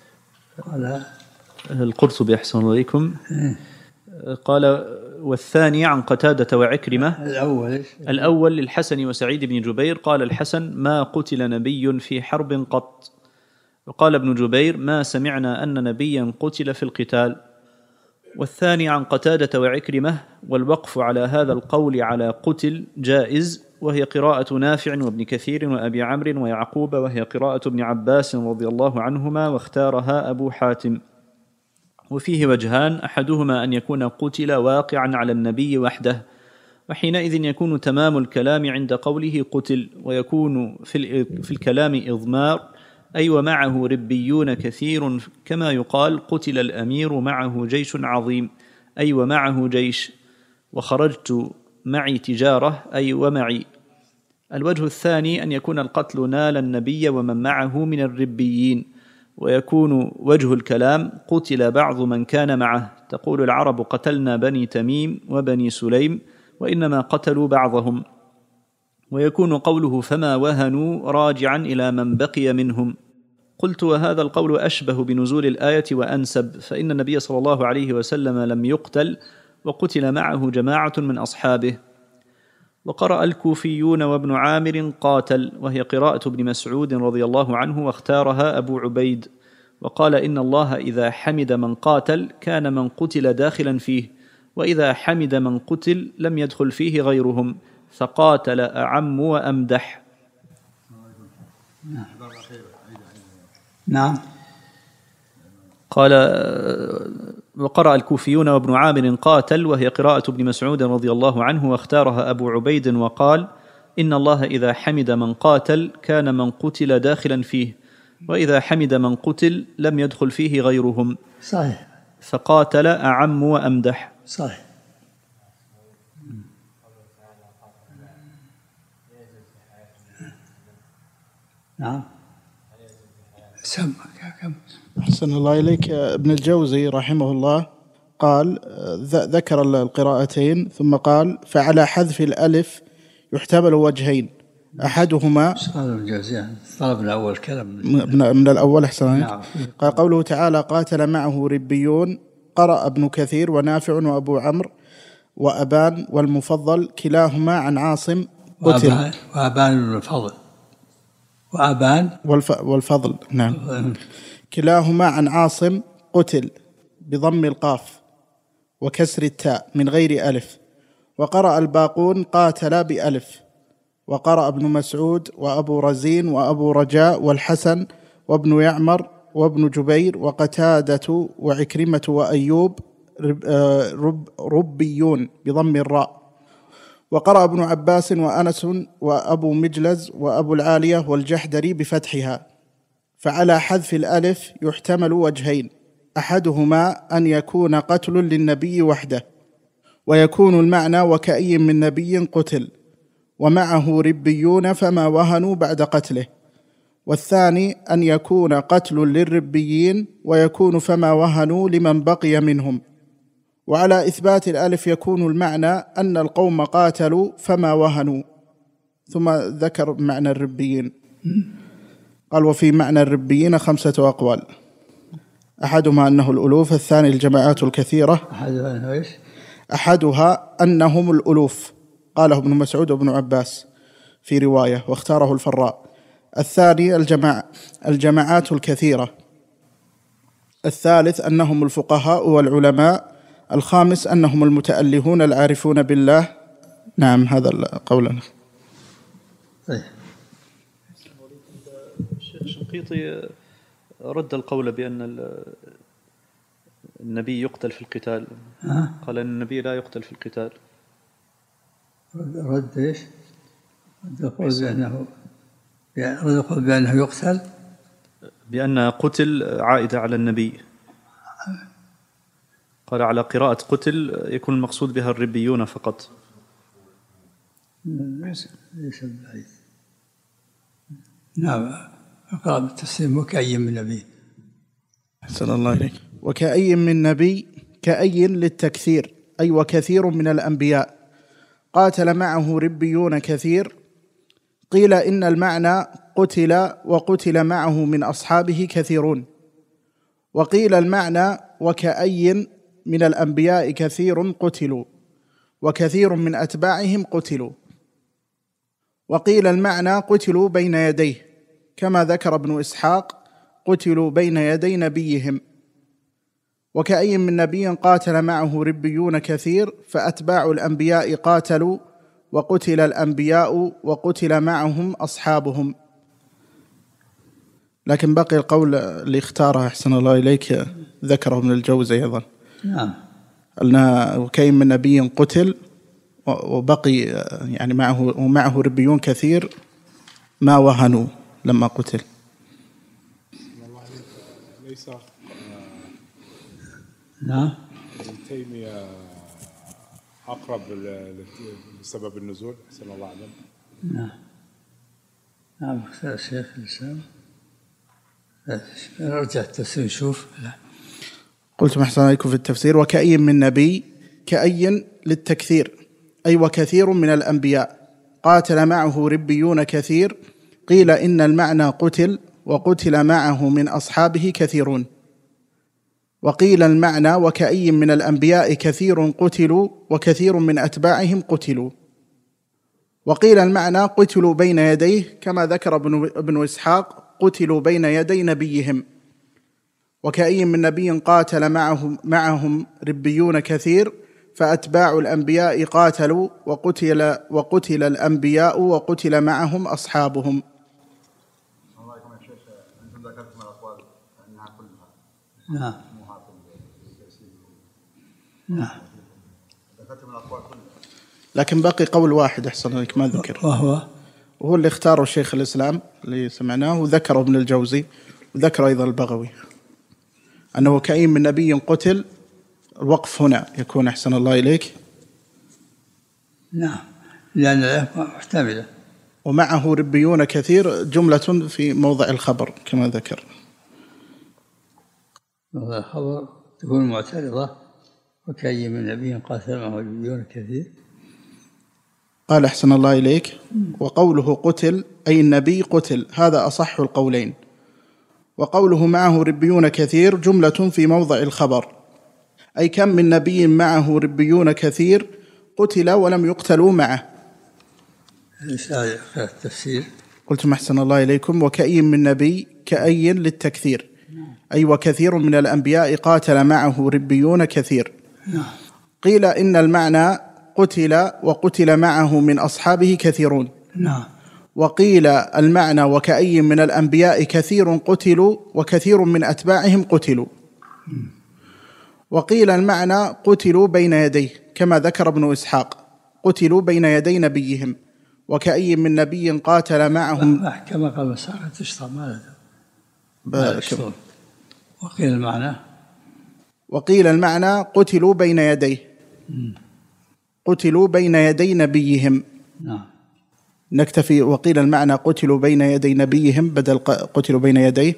القرطبي أحسن الله عليكم قال والثاني عن قتادة وعكرمة. الأول للحسن وسعيد بن جبير، قال الحسن ما قتل نبي في حرب قط، وقال ابن جبير ما سمعنا أن نبيا قتل في القتال. والثاني عن قتادة وعكرمة، والوقف على هذا القول على قتل جائز، وهي قراءة نافع وابن كثير وأبي عمرو ويعقوب، وهي قراءة ابن عباس رضي الله عنهما، واختارها أبو حاتم. وفيه وجهان: أحدهما أن يكون قتل واقعا على النبي وحده، وحينئذ يكون تمام الكلام عند قوله قتل، ويكون في الكلام إضمار، أي ومعه ربيون كثير، كما يقال قتل الأمير معه جيش عظيم، أي ومعه جيش. وخرجت معي تجارة، أي ومعي. الوجه الثاني أن يكون القتل نال النبي ومن معه من الربيين، ويكون وجه الكلام قتل بعض من كان معه. تقول العرب قتلنا بني تميم وبني سليم، وإنما قتلوا بعضهم. ويكون قوله فما وهنوا راجعا إلى من بقي منهم. قلت وهذا القول أشبه بنزول الآية وأنسب، فإن النبي صلى الله عليه وسلم لم يقتل، وقتل معه جماعة من أصحابه. وقرأ الكوفيون وابن عامر قاتل، وهي قراءة ابن مسعود رضي الله عنه، واختارها أبو عبيد، وقال إن الله إذا حمد من قاتل كان من قتل داخلا فيه، وإذا حمد من قتل لم يدخل فيه غيرهم، فقاتل أعم وأمدح. نعم. قال وقرأ الكوفيون وابن عامر قاتل، وهي قراءة ابن مسعود رضي الله عنه، واختارها أبو عبيد، وقال إن الله إذا حمد من قاتل كان من قتل داخلا فيه، وإذا حمد من قتل لم يدخل فيه غيرهم. صحيح. فقاتل أعم وأمدح. صحيح. نعم. سمع كم. أحسن الله إليك. ابن الجوزي رحمه الله قال ذكر القراءتين ثم قال فعلى حذف الألف يحتمل وجهين، أحدهما قال ابن الجوزي طلب الأول كلام من الأول. أحسن عليك. نعم. قال قوله تعالى قاتل معه ربيون، قرأ ابن كثير ونافع وأبو عمرو وأبان والمفضل كلاهما عن عاصم قتل. وأبان الفضل وأبان والفضل نعم، كلاهما عن عاصم قتل بضم القاف وكسر التاء من غير ألف. وقرأ الباقون قاتل بألف. وقرأ ابن مسعود وأبو رزين وأبو رجاء والحسن وابن يعمر وابن جبير وقتادة وعكرمة وأيوب ربيون بضم الراء. وقرأ ابن عباس وأنس وأبو مجلز وأبو العالية والجحدري بفتحها. فعلى حذف الألف يحتمل وجهين، أحدهما أن يكون قتل للنبي وحده، ويكون المعنى وكأي من نبي قتل ومعه ربيون فما وهنوا بعد قتله. والثاني أن يكون قتل للربيين ويكون فما وهنوا لمن بقي منهم. وعلى إثبات الألف يكون المعنى أن القوم قاتلوا فما وهنوا، ثم ذكر معنى الربيين. قال وفي معنى الربيين 5 أقوال، أحدهما أنه الألوف، الثاني الجماعات الكثيرة، أحدها أنهم الألوف، قاله ابن مسعود وابن عباس في رواية واختاره الفراء. الثاني الجماعات الكثيرة. الثالث أنهم الفقهاء والعلماء. الخامس أنهم المتألهون العارفون بالله. نعم هذا قولنا. الشيخ الشنقيطي رد القول بأن النبي يقتل في القتال. قال أن النبي لا يقتل في القتال. رد إيش؟ رد القول بأنه يقتل، بأن قتل عائدة على النبي. قال على قراءة قتل يكون المقصود بها الربيون فقط. ليس بعيد. نعم. قراءة التسليم وكأي من نبي. أحسن الله إليك. وكأي من نبي، كأي للتكثير، أي وكثير من الأنبياء. قاتل معه ربيون كثير. قيل إن المعنى قتل وقتل معه من أصحابه كثيرون. وقيل المعنى وكأي من الأنبياء كثير قتلوا وكثير من أتباعهم قتلوا. وقيل المعنى قتلوا بين يديه، كما ذكر ابن إسحاق قتلوا بين يدي نبيهم. وكأي من نبي قاتل معه ربيون كثير، فأتباع الأنبياء قاتلوا وقتل الأنبياء وقتل معهم أصحابهم. لكن بقي القول اللي اختاره أحسن الله إليك ذكره ابن الجوزي أيضا. نعم. قلنا وكأي من نبي قتل وبقي يعني معه ربيون كثير ما وهنوا لما قتل. ليس نعم. ابن تيمية أقرب لسبب النزول. أحسن الله أعلم. نعم. نعم. الشيخ الإسلام رجع التفسير شوف. قلت أحسن عليكم في التفسير وكأي من نبي، كأي للتكثير، أي وكثير من الأنبياء. قاتل معه ربيون كثير. قيل إن المعنى قتل وقتل معه من أصحابه كثيرون. وقيل المعنى وكأي من الأنبياء كثير قتلوا وكثير من أتباعهم قتلوا. وقيل المعنى قتلوا بين يديه، كما ذكر ابن إسحاق قتلوا بين يدي نبيهم. وكأي من نبي قاتل معهم ربيون كثير، فأتباع الأنبياء قاتلوا وقتل الأنبياء وقتل معهم أصحابهم. أنتم ذكرتم الأقوال أنها كلها. نعم. نعم. ذكرتم الأقوال كلها. لكن باقي قول واحد أحسن لك ما ذكر، وهو اللي اختاره شيخ الإسلام اللي سمعناه، وذكره ابن الجوزي، وذكر أيضا البغوي، أنه كأي من نبي قتل. الوقف هنا يكون أحسن الله إليك. نعم، لأن الآية محتملة. ومعه ربيون كثير جملة في موضع الخبر كما ذكر. موضع الخبر تكون معترضة، وكأي من نبي قاتل معه ربيون كثير. قال أحسن الله إليك: وقوله قتل أي النبي قتل، هذا أصح القولين. وقوله معه ربيون كثير جملة في موضع الخبر، أي كم من نبي معه ربيون كثير قتل ولم يقتلوا معه. التفسير قلتم أحسن الله إليكم: وكأي من نبي، كأي للتكثير، أي وكثير من الأنبياء قاتل معه ربيون كثير. قيل إن المعنى قتل وقتل معه من أصحابه كثيرون. وقيل المعنى وكأي من الأنبياء كثير قتلوا وكثير من أتباعهم قتلوا. وقيل المعنى قتلوا بين يديه، كما ذكر ابن إسحاق قتلوا بين يدي نبيهم، وكأي من نبي قاتل معهم. كما قال مساقة تشطى ما وقيل المعنى قتلوا بين يديه، قتلوا بين يدي نبيهم. نكتفي وقيل المعنى قتلوا بين يدي نبيهم بدل قتلوا بين يديه.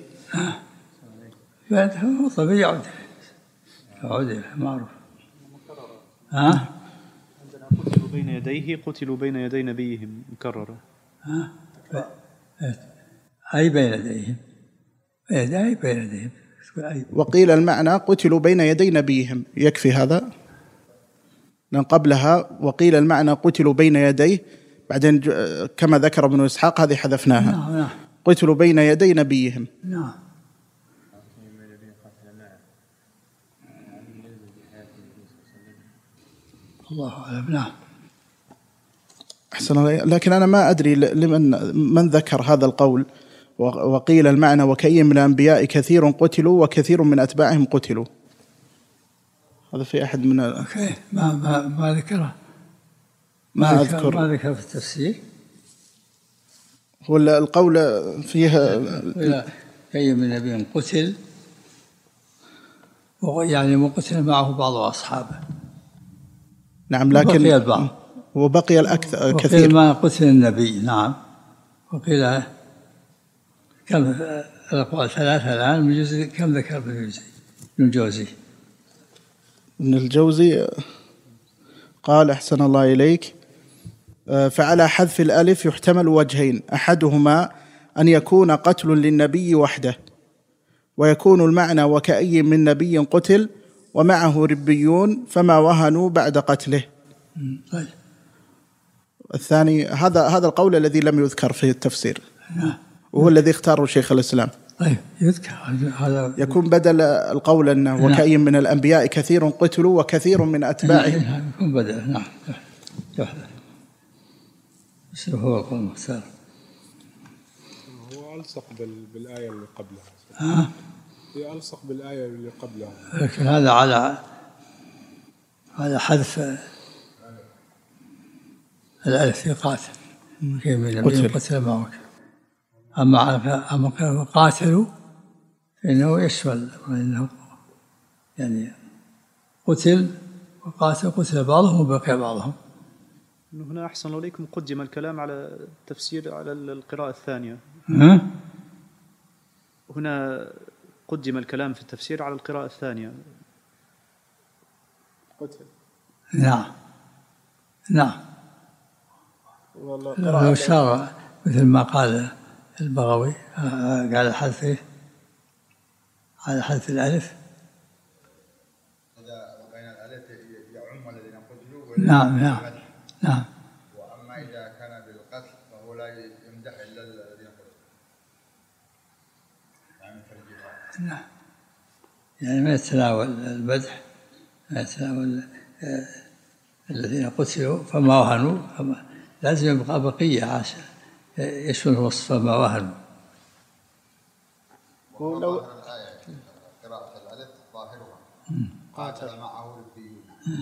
هو طبيعي يعود معروف. عندنا قتلوا بين يديه، قتلوا بين يدي نبيهم مكررة. أي بين يديهم، أي بين يديهم. وقيل المعنى قتلوا بين يدي نبيهم، يكفي هذا، لأن قبلها وقيل المعنى قتلوا بين يديه، بعدين كما ذكر ابن إسحاق هذه حذفناها. قتلوا بين يدي نبيهم. الله أعلم. أحسن الله. لكن أنا ما أدري من ذكر هذا القول، وقيل المعنى وكأي من الأنبياء كثير قتلوا وكثير من أتباعهم قتلوا. هذا في أحد من ما ذكره، ما أذكر، ما ذكر في التفسير. هو القول فيها كأي من نبي قتل، يعني وقتل معه بعض أصحابه. نعم، لكن بقي البعض وبقي الأكثر كثير. وقيل ما قتل النبي. نعم. وقيل كم الأقوال ثلاثة الآن من جزء، كم ذكر ابن الجوزي؟ ابن الجوزي قال أحسن الله إليك: فعلى حذف الألف يحتمل وجهين، أحدهما أن يكون قتل للنبي وحده، ويكون المعنى وكأي من نبي قتل ومعه ربيون فما وهنوا بعد قتله. طيب. الثاني هذا القول الذي لم يذكر في التفسير، وهو الذي اختاره شيخ الإسلام. طيب، يذكر هذا يكون بدل القول أنه وكأي من الأنبياء كثير قتلوا وكثير من أتباعهم. يكون بدل. نعم. بس هو القول المختار. هو ألصق بالآية اللي قبلها. هي ألصق بالآية اللي قبلها. لكن هذا على حذف الألف في قاتل، كيف من قتل معك. أما قاتلوا فإنه يشمل، إنه يعني قتل وقاتل، قتل بعضهم وبقي بعضهم. هنا أحسن عليكم قدم الكلام على التفسير على القراءة الثانية. هنا قدم الكلام في التفسير على القراءة الثانية. قتل. نعم. لو شار مثل ما قال البغوي، قال حذف على حذف الألف. إذا وقينا الألف يعم الذين قتلوا. نعم. وأما إذا كان يعني ما يتناول المدح، ما يتناول الذين قتلوا فما وهنوا، لازم يبقى بقية عشان يشمل الوصف فما وهنوا. ولو قراءة الألف ظاهرها قاتل معه ربيون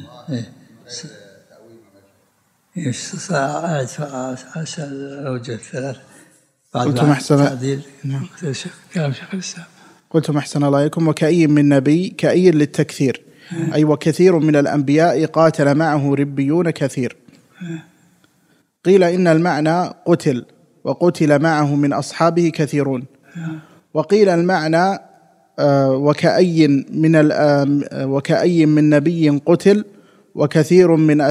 عشان الأوجه الثلاث. قلتم أحسن كلام شيخ الإسلام. قلتم أحسن الله إليكم. وكأي من نبي، كأي للتكثير، أي وكثير من الأنبياء قاتل معه ربيون كثير. قيل إن المعنى قتل وقتل معه من أصحابه كثيرون. وقيل المعنى وكأي من نبي قتل وكثير من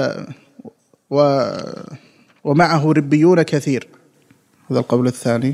ومعه ربيون كثير. هذا القول الثاني.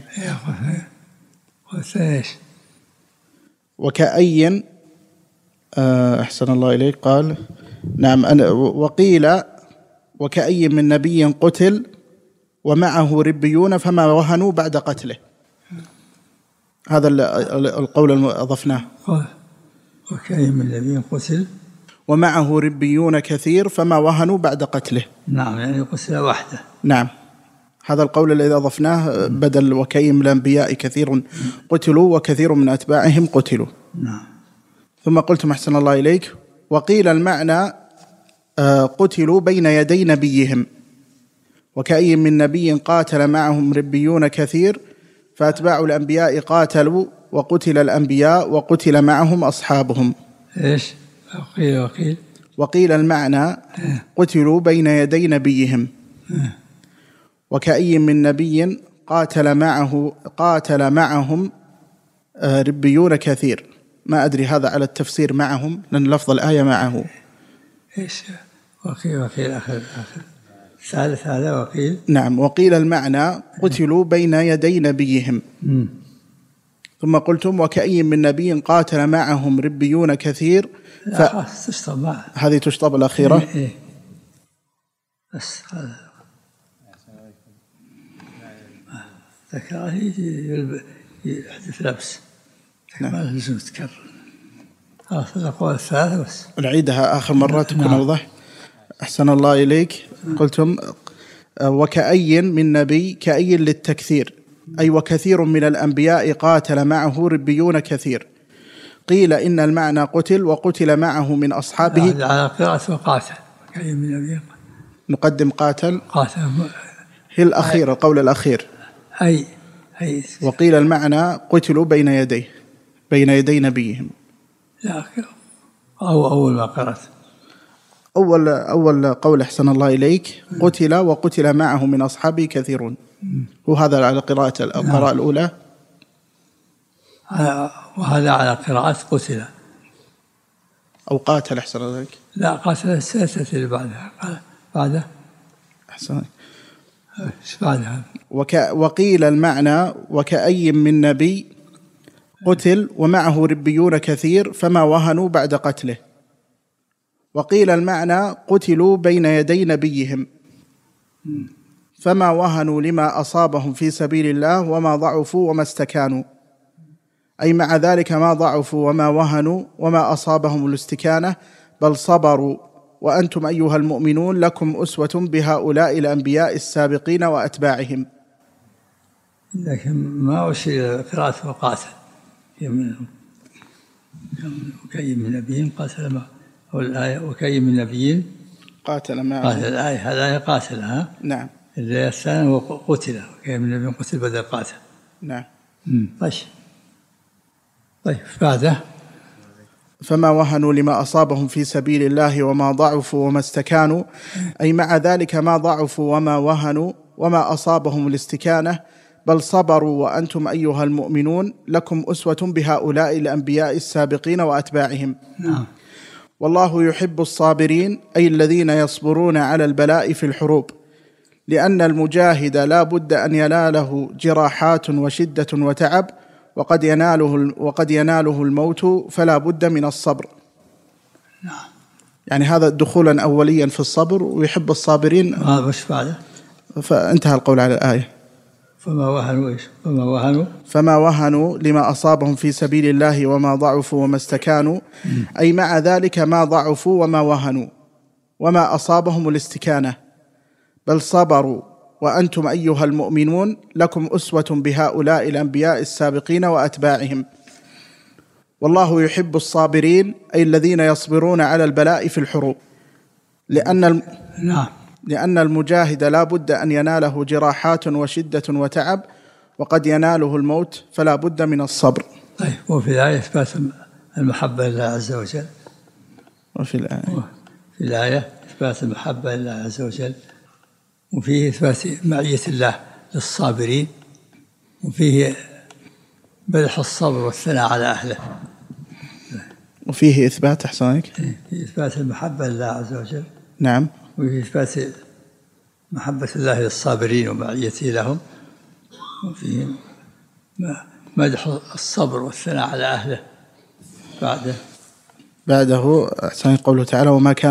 وكأي أحسن الله إليك قال نعم. وقيل وكأي من نبي قتل ومعه ربيون فما وهنوا بعد قتله. هذا القول الذي أضفناه. وكأي من نبي قتل ومعه ربيون كثير فما وهنوا بعد قتله. نعم، يعني قتل وحده. نعم، هذا القول الذي أضفناه بدل وكأي من الأنبياء كثير قتلوا وكثير من أتباعهم قتلوا. نعم. ثم قلتم أحسن الله إليك وقيل المعنى قتلوا بين يدي نبيهم. وكأي من نبي قاتل معهم ربيون كثير فأتباع الأنبياء قاتلوا وقتل الأنبياء وقتل معهم أصحابهم. إيش؟ وقيل المعنى قتلوا بين يدي نبيهم. وكأي من نبي قاتل معهم ربيون كثير. ما أدري هذا على التفسير معهم، لأن لفظ الآية معه. إيش؟ وقيل آخر ثالث هذا وقيل. نعم. وقيل المعنى قتلوا بين يدي نبيهم. ثم قلتم وكأي من نبي قاتل معهم ربيون كثير. هذه تشطب الأخيرة. إيه. بس هذا ذكره يحدث لبس. ما لازم تكرر. خلاص الأقوال الثلاثة بس. نعيدها آخر مرة تكون أوضح. أحسن الله إليك. قلتم وكأي من نبي، كأي للتكثير، أي وكثير من الأنبياء قاتل معه ربيون كثير. قيل إن المعنى قتل وقتل معه من أصحابه. على قراءة قاتل. كأي من نبي. نقدم قاتل. هي الأخير، القول الأخير. أي. وقيل المعنى قتلوا بين يدي نبيهم. لا، أول ما قرأت. أول قول أحسن الله إليك قتل وقتل معه من أصحابه كثيرون. وهذا على القراءة الأولى. وهذا على قراءة قتل أو قاتل. أحسن الله إليك. لا، قاتل السلسلة اللي بعدها. أحسن. إيش بعدها؟ وقيل المعنى وكأي من نبي قتل ومعه ربيون كثير فما وهنوا بعد قتله. وقيل المعنى قتلوا بين يدي نبيهم فما وهنوا لما أصابهم في سبيل الله وما ضعفوا وما استكانوا، أي مع ذلك ما ضعفوا وما وهنوا وما أصابهم الاستكانة، بل صبروا وأنتم أيها المؤمنون لكم أسوة بهؤلاء الأنبياء السابقين وأتباعهم. لكن ما أشير قراءة وقاتل وكأي من نبي قاتل معه، أو الآية وكأي من نبي قاتل معه. قاتل الآية، هذا قاتل. ها نعم. الآية الثانية وقتل، وكأي من نبي قتل بدل قاتل. نعم. طيب بعده فما وهنوا لما أصابهم في سبيل الله وما ضعفوا وما استكانوا، أي مع ذلك ما ضعفوا وما وهنوا وما أصابهم الاستكانة، بل صبروا وأنتم أيها المؤمنون لكم أسوة بهؤلاء الأنبياء السابقين وأتباعهم. نعم. والله يحب الصابرين، أي الذين يصبرون على البلاء في الحروب، لأن المجاهد لا بد أن يناله جراحات وشدة وتعب، وقد يناله الموت، فلا بد من الصبر. نعم. يعني هذا دخولا أوليا في الصبر، ويحب الصابرين. وش بعده؟ فانتهى القول على الآية. فما وهنوا لما أصابهم في سبيل الله وما ضعفوا وما استكانوا، أي مع ذلك ما ضعفوا وما وهنوا وما أصابهم الاستكانة، بل صبروا. وأنتم أيها المؤمنون لكم أسوة بهؤلاء الأنبياء السابقين وأتباعهم، والله يحب الصابرين، أي الذين يصبرون على البلاء في الحروب، لأن المجاهد لا بد أن يناله جراحات وشدة وتعب، وقد يناله الموت، فلا بد من الصبر. طيب، وفي الآية إثبات المحبة لله عز وجل. وفي الآية إثبات المحبة لله عز وجل، وفيه إثبات معية الله للصابرين، وفيه مدح الصبر والثناء على أهله، وفيه إثبات أحسنك فيه إثبات المحبة لله عز وجل. نعم. وفيه إثبات محبة الله للصابرين ومعيته لهم، وفيه مدح الصبر والثناء على أهله. بعده أحسن قوله تعالى: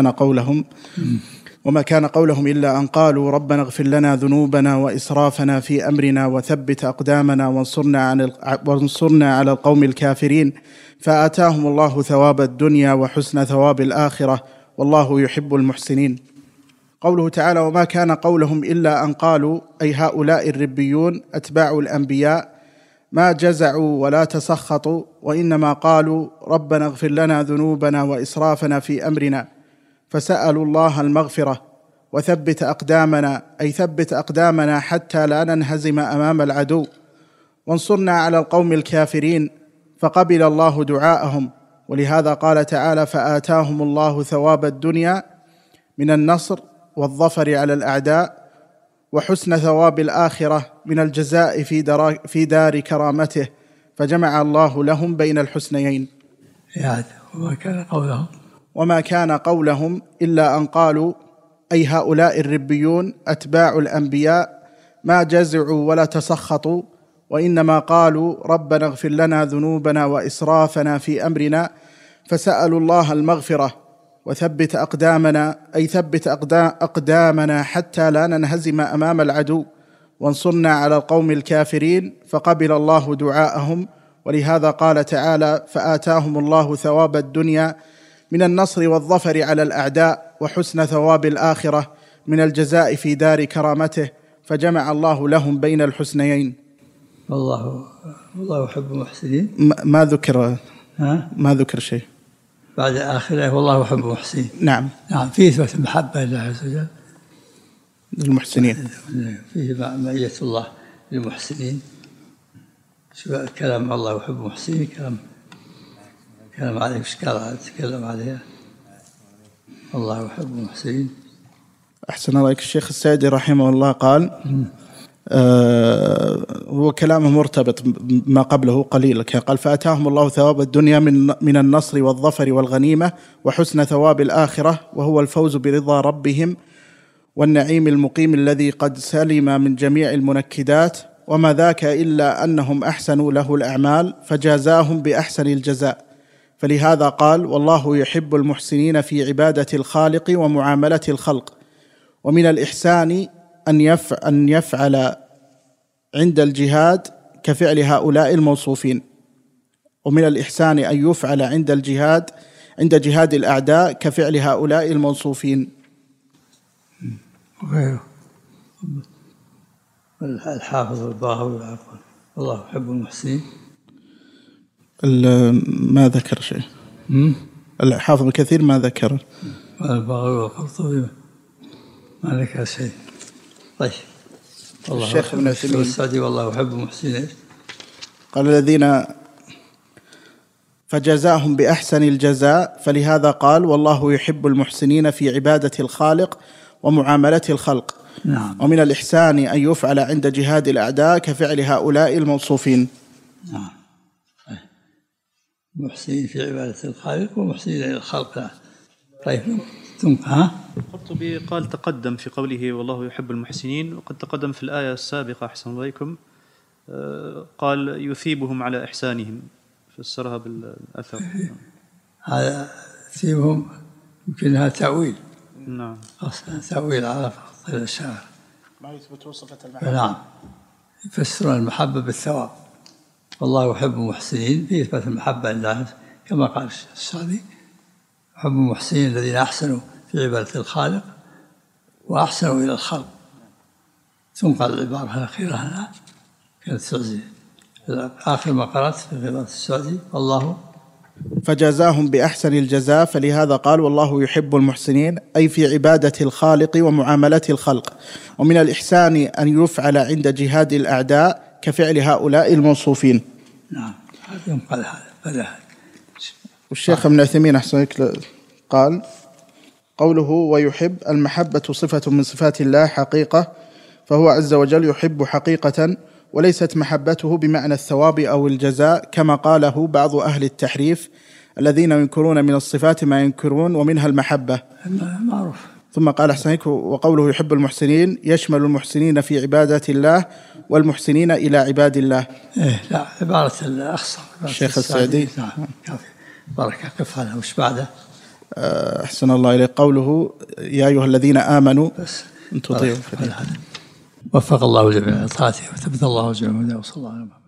وما كان قولهم إلا أن قالوا ربنا اغفر لنا ذنوبنا وإسرافنا في أمرنا وثبت أقدامنا وانصرنا على القوم الكافرين، فآتاهم الله ثواب الدنيا وحسن ثواب الآخرة، والله يحب المحسنين. قوله تعالى: وما كان قولهم إلا أن قالوا، أي هؤلاء الربيون أتباع الأنبياء ما جزعوا ولا تسخطوا، وإنما قالوا ربنا اغفر لنا ذنوبنا وإسرافنا في أمرنا، فسألوا الله المغفرة وثبت أقدامنا، أي ثبت أقدامنا حتى لا ننهزم أمام العدو، وانصرنا على القوم الكافرين، فقبل الله دعاءهم. ولهذا قال تعالى: فآتاهم الله ثواب الدنيا من النصر والظفر على الأعداء، وحسن ثواب الآخرة من الجزاء في دار كرامته، فجمع الله لهم بين الحسنيين. وما كان قولهم إلا أن قالوا، أي هؤلاء الربيون أتباع الأنبياء ما جزعوا ولا تسخطوا، وإنما قالوا ربنا اغفر لنا ذنوبنا وإسرافنا في أمرنا، فسألوا الله المغفرة وثبت أقدامنا، أي ثبت أقدامنا حتى لا ننهزم أمام العدو، وانصرنا على القوم الكافرين، فقبل الله دعاءهم. ولهذا قال تعالى: فآتاهم الله ثواب الدنيا من النصر والظفر على الأعداء، وحسن ثواب الآخرة من الجزاء في دار كرامته، فجمع الله لهم بين الحسنيين. والله يحب المحسنين. ما ذكر شيء بعد آخره، والله يحب المحسنين. نعم، فيه إثبات المحبة لله عز وجل للمحسنين، فيه معية الله للمحسنين. كلام الله يحب المحسنين، كلام عليه، مش قال تكلم عليها. الله يحب المحسنين. أحسن عليك. الشيخ السعدي رحمه الله قال هو كلامه مرتبط ما قبله قليلا، قال: فأتاهم الله ثواب الدنيا من النصر والظفر والغنيمة، وحسن ثواب الآخرة، وهو الفوز برضا ربهم والنعيم المقيم الذي قد سلم من جميع المنكدات، وما ذاك إلا أنهم أحسنوا له الأعمال فجازاهم بأحسن الجزاء. فلهذا قال: والله يحب المحسنين في عبادة الخالق ومعاملة الخلق. ومن الإحسان أن يفعل عند الجهاد كفعل هؤلاء الموصوفين، ومن الإحسان أن يفعل عند جهاد الأعداء كفعل هؤلاء الموصوفين. الحافظ الباغوي الله يحب المحسنين ما ذكر شيء. الحافظ الكثير ما ذكر. الباغوي والقرطبي ما ذكر شيء. طيب، الشيخ ابن عثيمين السعدي والله يحب المحسنين قال: الذين فجزاهم بأحسن الجزاء، فلهذا قال: والله يحب المحسنين في عبادة الخالق ومعاملة الخلق. نعم. ومن الإحسان أن يفعل عند جهاد الأعداء كفعل هؤلاء الموصوفين. نعم. محسنين في عبادة الخالق ومحسنين إلى الخلق. طيب، القرطبي قال تقدم في قوله والله يحب المحسنين، وقد تقدم في الآية السابقة أحسن الله قال يثيبهم على إحسانهم، فسرها بالأثر. هذا يثيبهم يمكنها تأويل. نعم، أصلا تأويل على فضل الشاعر، ما يثبت صفة المحبة. نعم، يفسرون المحبة بالثواب، والله يحب المحسنين في إثبات المحبة لله كما قال السعدي: يحب المحسنين الذين أحسنوا في عبادة الخالق وأحسنوا إلى الخلق. ثم قال العبارة الأخيرة هنا كانت السعدي آخر ما قرأت في عبارة السعدي: والله فجازاهم بأحسن الجزاء، فلهذا قال: والله يحب المحسنين، أي في عبادة الخالق ومعاملة الخلق. ومن الإحسان أن يفعل عند جهاد الأعداء كفعل هؤلاء الموصوفين. نعم، هذا قال هذا. والشيخ ابن عثيمين أحسن قال: قوله ويحب، المحبة صفة من صفات الله حقيقة، فهو عز وجل يحب حقيقة، وليست محبته بمعنى الثواب أو الجزاء كما قاله بعض أهل التحريف الذين ينكرون من الصفات ما ينكرون ومنها المحبة. معروف. ثم قال أحسنك: وقوله يحب المحسنين يشمل المحسنين في عبادة الله والمحسنين إلى عباد الله. لا، عبارة الأخصر الشيخ السعدي. نعم، كافي. بارك كف عنها. وش بعده؟ أحسن الله إليك. قوله يا أيها الذين آمنوا أن تطيعوا. وفق الله جميع طاعته وثبت الله جميع، وصلى الله عليه وسلم.